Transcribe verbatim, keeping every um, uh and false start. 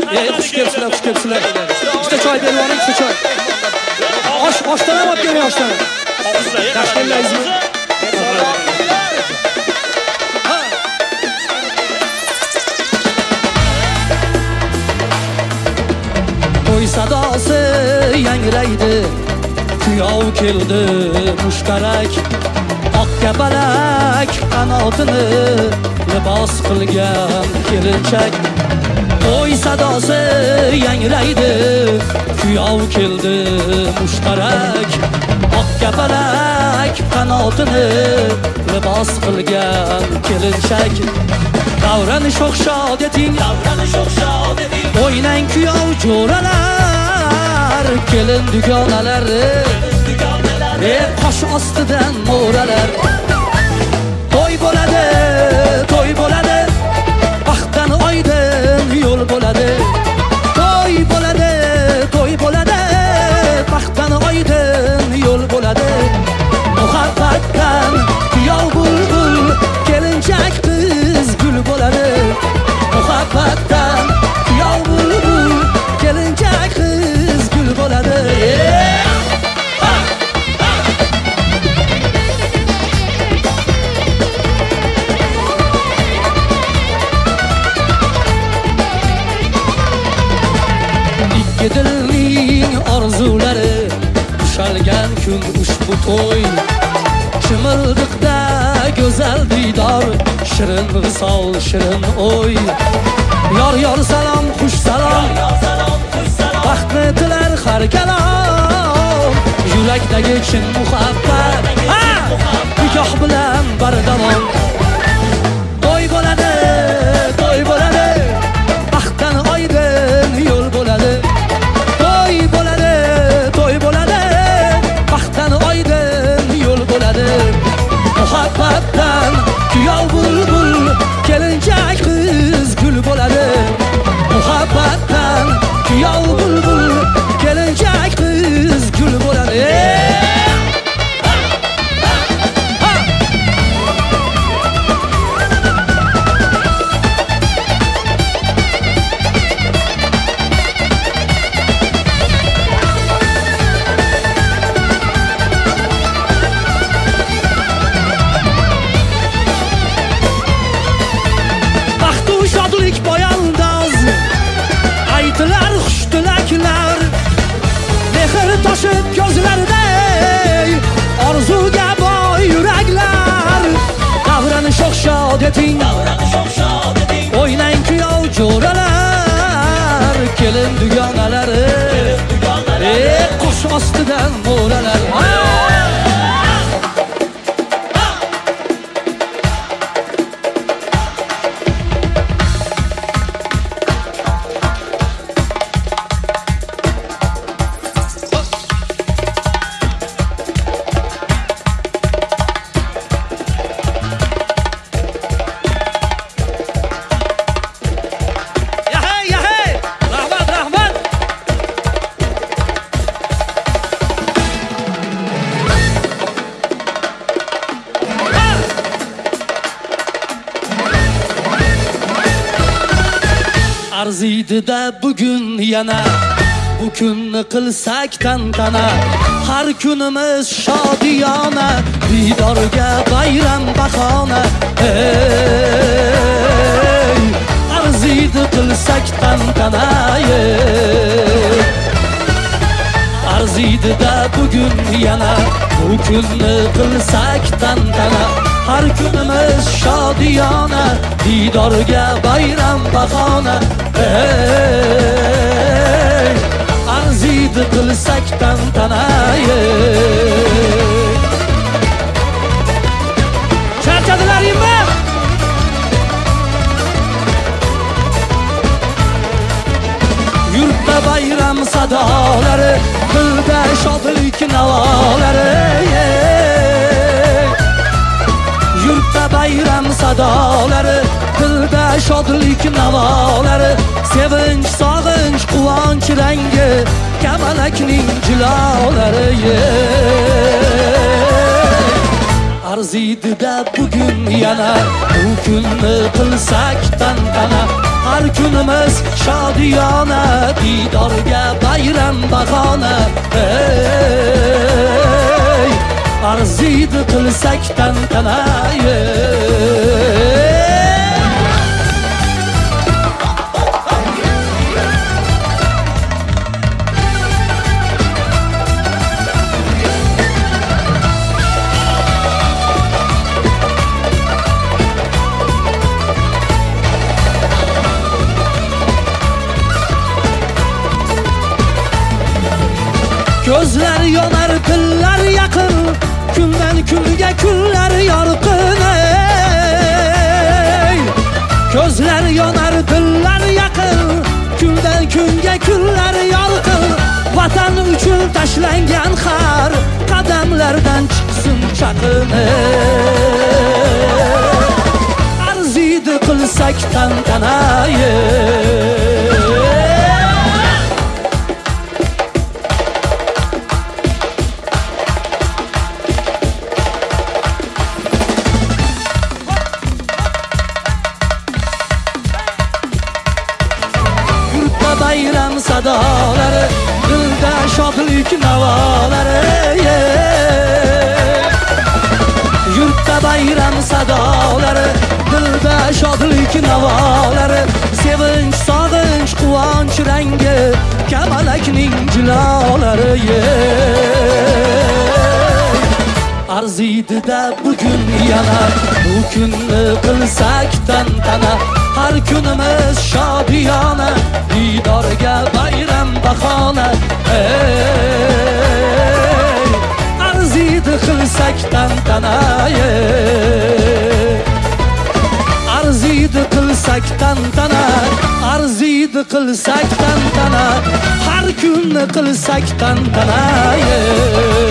Ey, xush kelibsizlar, xush kelibsizlar. Ikkita choy berib yuboring, ikkita choy. Osh, oshdan ham olib keling, oshdan. Tashkillayizmi? To'y sadosi yangraydi, kuyov keldi mushtarak. Oq kapalak qanotini libos qilgan kelinchak. To'y sadosi yangraydi, kuyov keldi mushtarak. Oq kapalak qanotini libos qilgan kelinchak. Davran sho'xshod eting, davran sho'xshod eting. O'ynang kuyov jo'ralar, kelin dugonalar, ey qosh ostidan mo'ralar. To'y bo'ladi, to'y bo'ladi, baxtdan oydin yo'l bo'ladi. To'y bo'ladi, to'y bo'ladi, baxtdan oydin yo'l bo'ladi. Muhabbatdan kuyov bulbul, kelinchak qiz gul bo'ladi. Muhabbatdan kuyov bulbul, kelinchak qiz gul bo'ladi. Ikki dilning orzulari ushalgan kun ushbu to'y. Chimildiqda go'zal diydor, shirin visol, shirin o'y. Yor yor salom, xush salom, baxtni tilar har kalom. Yurakdagi chin muhabbat, nikoh bilan bardavom. To'y bo'ladi, to'y bo'ladi, baxtdan oydin yo'l bo'ladi. To'y bo'ladi, to'y bo'ladi, baxtdan oydin yo'l bo'ladi. Muhabbatdan kuyov bulbul, kelinchak qiz gul bo'ladi. Muhabbatdan kuyov bulbul, kelinchak qiz gul bo'ladi. Aytilar xush tilaklar, mehr toshib ko'zlarday, orzuga boy yuraklar. Davran sho'xshod eting, o'ynang kuyov jo'ralar, kelin dugonalar, ey qosh ostidan mo'ralar. Arziydi-da bugun yana, bu kunni qilsak tantana. Har kunimiz shodiyona, diydorga bayram bahona. Ey, arziydi qilsak tantana. Arziydi-da bugun yana, bu kunni qilsak tantana. Har kunimiz shodiyona, diydorga bayram bahona. Ey, arziydi qilsak tantana. Charchadilaringmi? Yurtda bayram sadolari, dilda shodlik navolari. Yurtda bayram sadolari, dilda shodlik navolari. Sevinch, sog'inch, quvonch rangi, kamalakning jilolari. Arziydi-da bugun yana, bu kunni qilsak tantana. har kunimiz shodiyona, diydorga bayram bahona. Ey, arziydi qilsak tantana. Gözler yonar, pillar yaqin, kundan kunga kunlar yorqin. Ey, gözler yonar, pillar yaqin, kundan kunga kunlar yorqin. Vatan uchun tashlangan har qadamlardan chiqsin chaqin. Arziydi qilsak tantana. Bayram sadolari, dilda shodlik navolari. Yurtda bayram sadolari, dilda shodlik navolari. Sevinch, sog'inch, quvonch rangi, kamalakning jilolari. Arziydi-da bugun yana, bu kunni qilsak tantana. Har kunimiz shodiyona, diydorga bayram bahona. Ey, arziydi qilsak tantana. Arziydi qilsak tantana. Arziydi qilsak tantana. Har kunni qilsak tantana.